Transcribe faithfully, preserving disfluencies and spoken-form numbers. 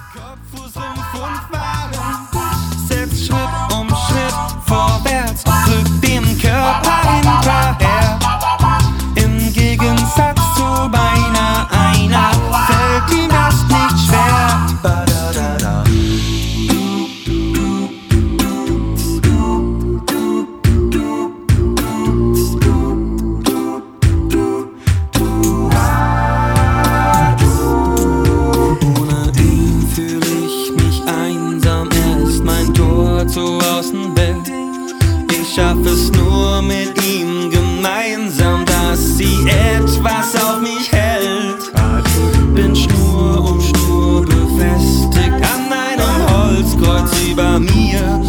Kopf, Fuß, Rumpf und Waden. Setz Schritt um Schritt vorwärts, drück den Körper hinterher. Im Gegensatz zu beinahe einer fällt ihm das nicht schwer. Ba-da-da-da. Ohne ihn fühl ich mich einsam, er ist mein Tor zur Außenwelt. Ich schaff es nur mit ihm gemeinsam, dass sie etwas auf mich hält. Bin Schnur um Schnur befestigt an einem Holzkreuz über mir.